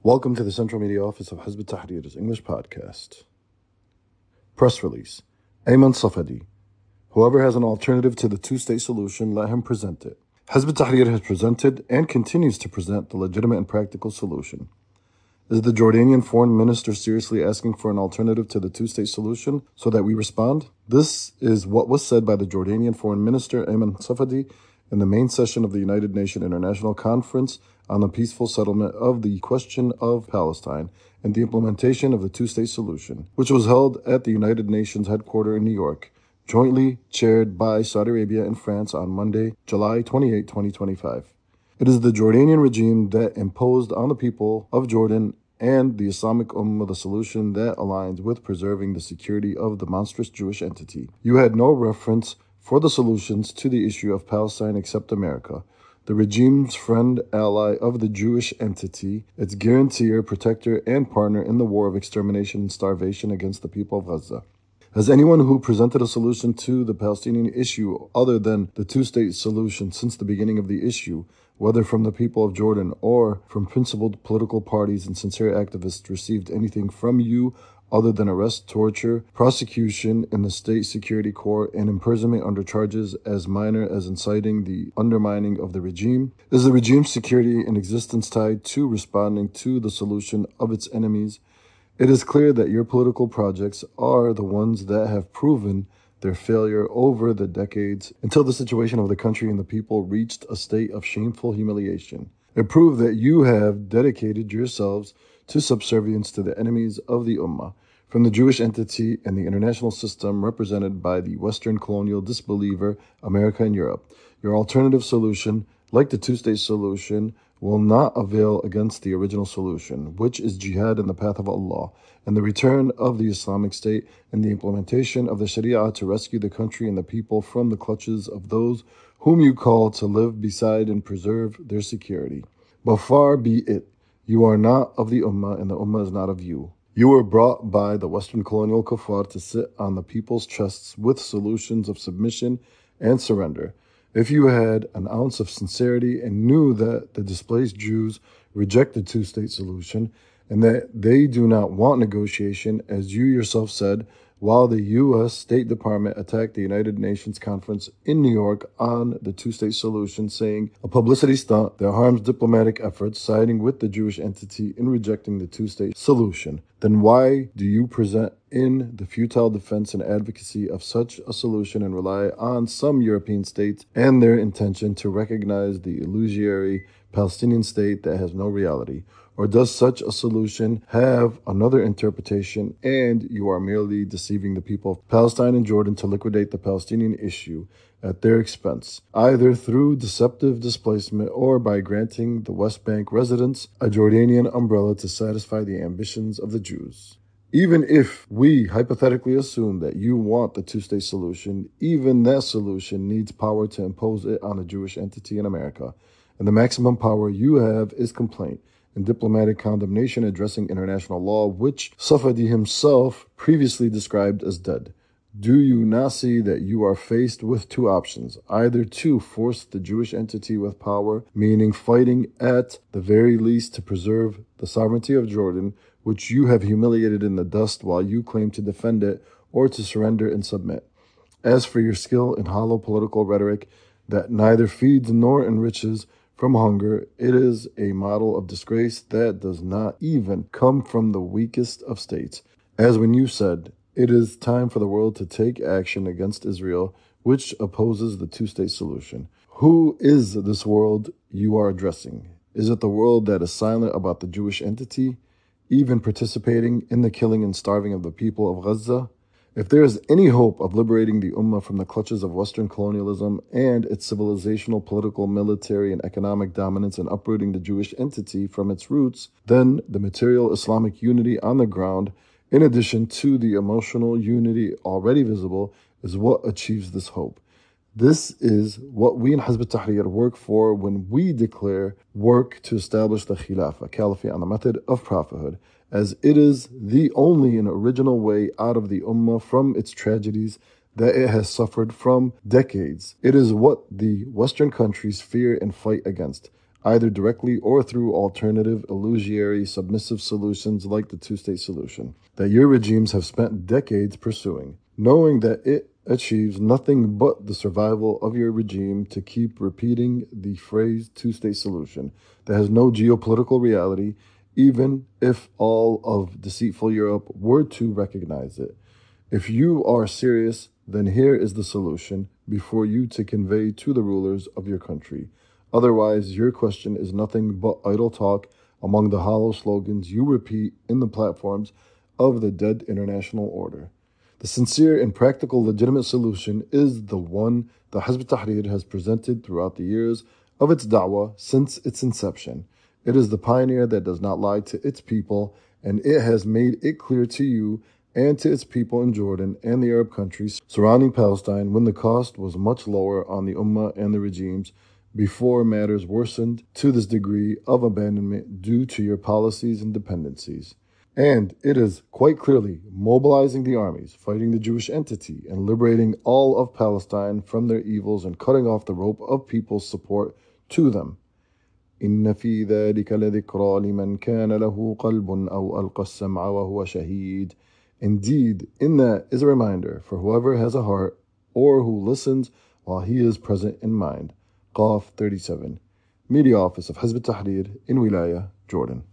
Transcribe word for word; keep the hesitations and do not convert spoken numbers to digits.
Welcome to the Central Media Office of Hizb ut-Tahrir's English podcast. Press release. Ayman Safadi. Whoever has an alternative to the two-state solution, let him present it. Hizb ut-Tahrir has presented and continues to present the legitimate and practical solution. Is the Jordanian foreign minister seriously asking for an alternative to the two-state solution so that we respond? This is what was said by the Jordanian foreign minister Ayman Safadi in the main session of the United Nations International Conference on the peaceful settlement of the question of Palestine and the implementation of the two-state solution, which was held at the United Nations headquarters in New York, jointly chaired by Saudi Arabia and France on Monday, July twenty-eighth, twenty twenty-five. It is the Jordanian regime that imposed on the people of Jordan and the Islamic Ummah the solution that aligns with preserving the security of the monstrous Jewish entity. You had no reference for the solutions to the issue of Palestine except America, the regime's friend, ally of the Jewish entity, its guarantor, protector, and partner in the war of extermination and starvation against the people of Gaza. Has anyone who presented a solution to the Palestinian issue other than the two-state solution since the beginning of the issue, whether from the people of Jordan or from principled political parties and sincere activists, received anything from you other than arrest, torture, prosecution in the State Security Corps, and imprisonment under charges as minor as inciting the undermining of the regime? Is the regime's security and existence tied to responding to the solution of its enemies? It is clear that your political projects are the ones that have proven their failure over the decades until the situation of the country and the people reached a state of shameful humiliation. It proved that you have dedicated yourselves to subservience to the enemies of the Ummah, from the Jewish entity and the international system represented by the Western colonial disbeliever, America and Europe. Your alternative solution, like the two-state solution, will not avail against the original solution, which is jihad in the path of Allah, and the return of the Islamic State and the implementation of the Sharia to rescue the country and the people from the clutches of those whom you call to live beside and preserve their security. But far be it, you are not of the Ummah, and the Ummah is not of you. You were brought by the Western colonial kuffar to sit on the people's chests with solutions of submission and surrender. If you had an ounce of sincerity and knew that the displaced Jews reject the two-state solution and that they do not want negotiation, as you yourself said, while the U S State Department attacked the United Nations Conference in New York on the two-state solution, saying a publicity stunt that harms diplomatic efforts, siding with the Jewish entity in rejecting the two-state solution, then why do you present in the futile defense and advocacy of such a solution and rely on some European states and their intention to recognize the illusory Palestinian state that has no reality? Or does such a solution have another interpretation and you are merely deceiving the people of Palestine and Jordan to liquidate the Palestinian issue at their expense, either through deceptive displacement or by granting the West Bank residents a Jordanian umbrella to satisfy the ambitions of the Jews? Even if we hypothetically assume that you want the two-state solution, even that solution needs power to impose it on a Jewish entity in America, and the maximum power you have is complaint and diplomatic condemnation addressing international law, which Safadi himself previously described as dead. Do you not see that you are faced with two options, either to force the Jewish entity with power, meaning fighting at the very least to preserve the sovereignty of Jordan, which you have humiliated in the dust while you claim to defend it, or to surrender and submit? As for your skill in hollow political rhetoric that neither feeds nor enriches from hunger, it is a model of disgrace that does not even come from the weakest of states. As when you said, it is time for the world to take action against Israel, which opposes the two-state solution. Who is this world you are addressing? Is it the world that is silent about the Jewish entity, even participating in the killing and starving of the people of Gaza? If there is any hope of liberating the Ummah from the clutches of Western colonialism and its civilizational, political, military, and economic dominance and uprooting the Jewish entity from its roots, then the material Islamic unity on the ground, in addition to the emotional unity already visible, is what achieves this hope. This is what we in Hizb ut-Tahrir work for when we declare work to establish the Khilafah, caliphate on the method of prophethood, as it is the only and original way out of the Ummah from its tragedies that it has suffered from decades. It is what the Western countries fear and fight against. either directly or through alternative, illusory, submissive solutions like the two-state solution, that your regimes have spent decades pursuing, knowing that it achieves nothing but the survival of your regime to keep repeating the phrase two-state solution that has no geopolitical reality, even if all of deceitful Europe were to recognize it. If you are serious, then here is the solution before you to convey to the rulers of your country. Otherwise, your question is nothing but idle talk among the hollow slogans you repeat in the platforms of the dead international order. The sincere and practical legitimate solution is the one the Hizb ut-Tahrir has presented throughout the years of its da'wah since its inception. It is the pioneer that does not lie to its people, and it has made it clear to you and to its people in Jordan and the Arab countries surrounding Palestine when the cost was much lower on the Ummah and the regimes before matters worsened to this degree of abandonment due to your policies and dependencies. And it is quite clearly mobilizing the armies, fighting the Jewish entity, and liberating all of Palestine from their evils and cutting off the rope of people's support to them. إن في ذلك لذكرى لمن كان له قلب أو ألقى السمع وهو شهيد. Indeed, in that is a reminder for whoever has a heart or who listens while he is present in mind. Qaf thirty-seven, Media Office of Hizb ut-Tahrir in Wilaya, Jordan.